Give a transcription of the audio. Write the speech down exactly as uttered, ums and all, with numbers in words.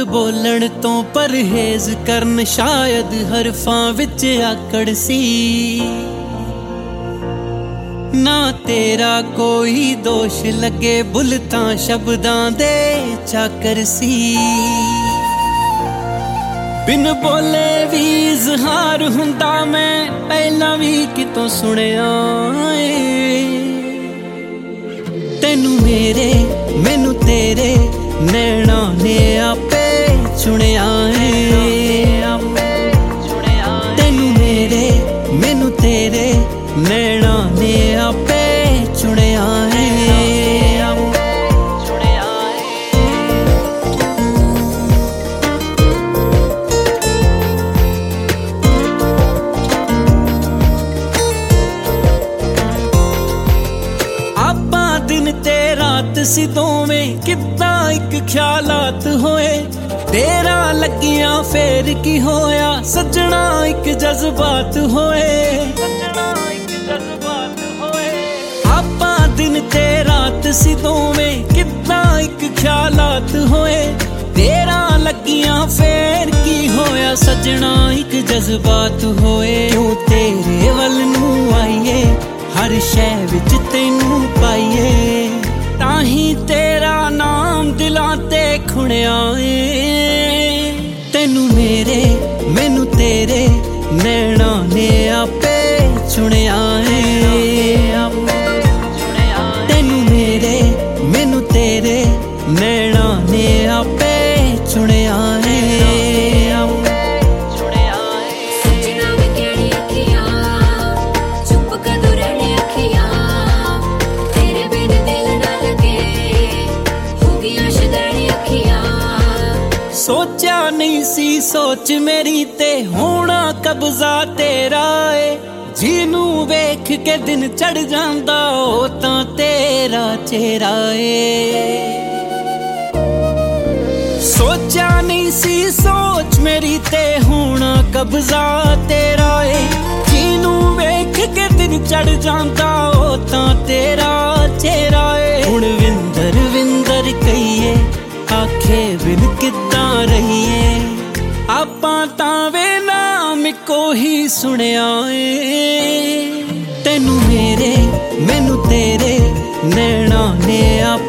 बोलण तो परहेज करन शायद हरफां विच आकड़ सी ना तेरा कोई दोष लगे बुलतां शब्दां दे चाकर सी बिन बोले भी इज़हार हुंदा मैं पहला भी कितों सुनिया तेनू मेरे मैनू तेरे नैना ने आपे चुनिया है तेनू मेरे मैनू तेरे नैना ने आपे चुनिया है आपा दिन ते रात सी दोवें कितना एक ख्यालात होए तेरा लगिया फेर की होया सजना एक जज्बात होए आपा दिन ते रात सी दोवें कितना एक ख्यालात होए तेरा लगिया फेर की होया सजना एक जज्बात होए क्यों तेरे वल नू आईए हर शह विच तैनू पाईए ताही तेरा नाम दिलां ते खुणिया तेनू मेरे मैनू तेरे नैना ने आपे चुनिया तेनू मेरे मैनू तेरे नैना ने आपे चुनिया सोचा नहीं सी सोच मेरी ते होना कब्जा तेरा है जीनू वेख के दिन चढ़ जांदा ओ तां तेरा चेहरा है सोचा नहीं सी सोच मेरी ते होना कब्जा तेरा है जीनू वेख के दिन चढ़ जांदा ओ तां तेरा चेहरा है हुण विंदर विंदर कहिए आखे बिन किद्दां रहीए आपां तां वे नाम को ही सुनिया तेनू मेरे मैनू तेरे नैना ने आप